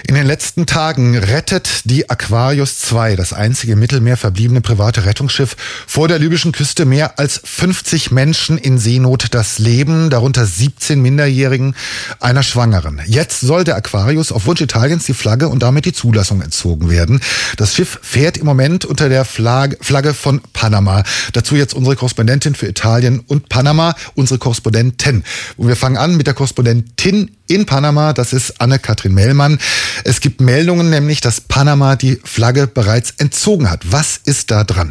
In den letzten Tagen rettet die Aquarius 2, das einzige im Mittelmeer verbliebene private Rettungsschiff, vor der libyschen Küste mehr als 50 Menschen in Seenot das Leben, darunter 17 Minderjährigen, einer Schwangeren. Jetzt soll der Aquarius auf Wunsch Italiens die Flagge und damit die Zulassung entzogen werden. Das Schiff fährt im Moment unter der Flagge von Panama. Dazu jetzt unsere Korrespondentin für Italien und Panama, unsere Korrespondentin. Und wir fangen an mit der Korrespondentin in Panama, das ist Anne-Kathrin Mellmann. Es gibt Meldungen nämlich, dass Panama die Flagge bereits entzogen hat. Was ist da dran?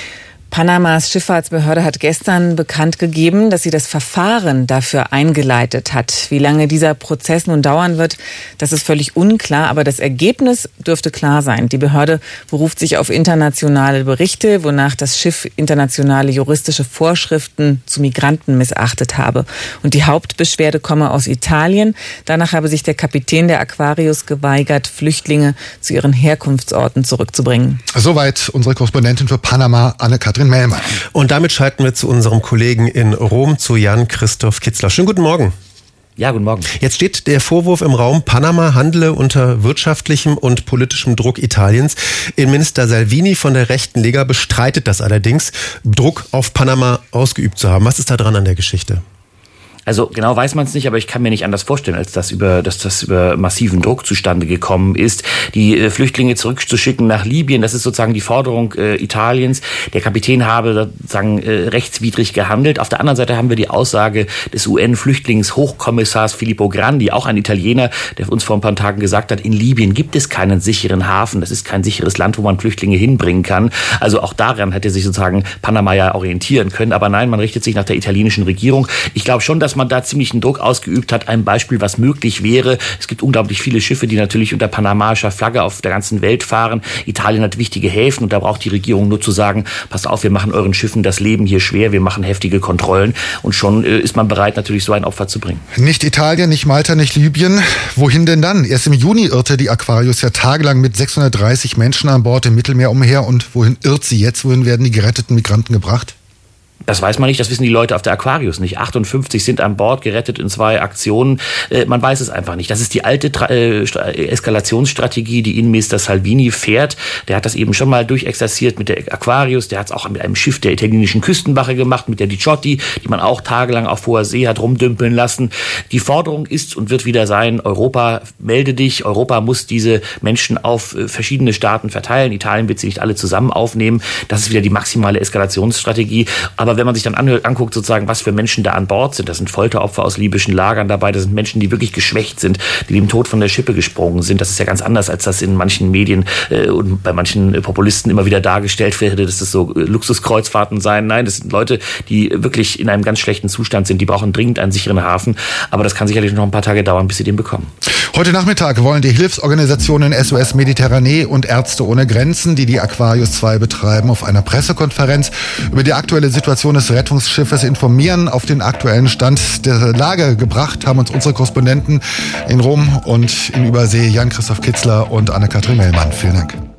Panamas Schifffahrtsbehörde hat gestern bekannt gegeben, dass sie das Verfahren dafür eingeleitet hat. Wie lange dieser Prozess nun dauern wird, das ist völlig unklar, aber das Ergebnis dürfte klar sein. Die Behörde beruft sich auf internationale Berichte, wonach das Schiff internationale juristische Vorschriften zu Migranten missachtet habe. Und die Hauptbeschwerde komme aus Italien. Danach habe sich der Kapitän der Aquarius geweigert, Flüchtlinge zu ihren Herkunftsorten zurückzubringen. Soweit unsere Korrespondentin für Panama, Anne-Kathrin Mellmann. Und damit schalten wir zu unserem Kollegen in Rom, zu Jan-Christoph Kitzler. Schönen guten Morgen. Ja, guten Morgen. Jetzt steht der Vorwurf im Raum, Panama handle unter wirtschaftlichem und politischem Druck Italiens. Innenminister Salvini von der rechten Lega bestreitet das allerdings, Druck auf Panama ausgeübt zu haben. Was ist da dran an der Geschichte? Also genau weiß man es nicht, aber ich kann mir nicht anders vorstellen, als dass das über massiven Druck zustande gekommen ist, die Flüchtlinge zurückzuschicken nach Libyen. Das ist sozusagen die Forderung Italiens. Der Kapitän habe sozusagen rechtswidrig gehandelt. Auf der anderen Seite haben wir die Aussage des UN-Flüchtlingshochkommissars Filippo Grandi, auch ein Italiener, der uns vor ein paar Tagen gesagt hat, in Libyen gibt es keinen sicheren Hafen. Das ist kein sicheres Land, wo man Flüchtlinge hinbringen kann. Also auch daran hätte sich sozusagen Panama ja orientieren können. Aber nein, man richtet sich nach der italienischen Regierung. Ich glaube schon, dass man da ziemlichen Druck ausgeübt hat. Ein Beispiel, was möglich wäre. Es gibt unglaublich viele Schiffe, die natürlich unter panamaischer Flagge auf der ganzen Welt fahren. Italien hat wichtige Häfen und da braucht die Regierung nur zu sagen, passt auf, wir machen euren Schiffen das Leben hier schwer, wir machen heftige Kontrollen und schon ist man bereit, natürlich so ein Opfer zu bringen. Nicht Italien, nicht Malta, nicht Libyen. Wohin denn dann? Erst im Juni irrte die Aquarius ja tagelang mit 630 Menschen an Bord im Mittelmeer umher. Und wohin irrt sie jetzt? Wohin werden die geretteten Migranten gebracht? Das weiß man nicht, das wissen die Leute auf der Aquarius nicht. 58 sind an Bord, gerettet in 2 Aktionen. Man weiß es einfach nicht. Das ist die alte Eskalationsstrategie, die Innenminister Salvini fährt. Der hat das eben schon mal durchexerziert mit der Aquarius. Der hat es auch mit einem Schiff der italienischen Küstenwache gemacht, mit der Diciotti, die man auch tagelang auf hoher See hat rumdümpeln lassen. Die Forderung ist und wird wieder sein, Europa, melde dich. Europa muss diese Menschen auf verschiedene Staaten verteilen. Italien wird sie nicht alle zusammen aufnehmen. Das ist wieder die maximale Eskalationsstrategie. Aber wenn man sich dann anguckt, sozusagen, was für Menschen da an Bord sind, das sind Folteropfer aus libyschen Lagern dabei, das sind Menschen, die wirklich geschwächt sind, die dem Tod von der Schippe gesprungen sind. Das ist ja ganz anders, als das in manchen Medien und bei manchen Populisten immer wieder dargestellt wird, dass das so Luxuskreuzfahrten seien. Nein, das sind Leute, die wirklich in einem ganz schlechten Zustand sind. Die brauchen dringend einen sicheren Hafen. Aber das kann sicherlich noch ein paar Tage dauern, bis sie den bekommen. Heute Nachmittag wollen die Hilfsorganisationen SOS Mediterranee und Ärzte ohne Grenzen, die die Aquarius 2 betreiben, auf einer Pressekonferenz über die aktuelle Situation des Rettungsschiffes informieren. Auf den aktuellen Stand der Lage gebracht haben uns unsere Korrespondenten in Rom und in Übersee Jan-Christoph Kitzler und Anne-Kathrin Mellmann. Vielen Dank.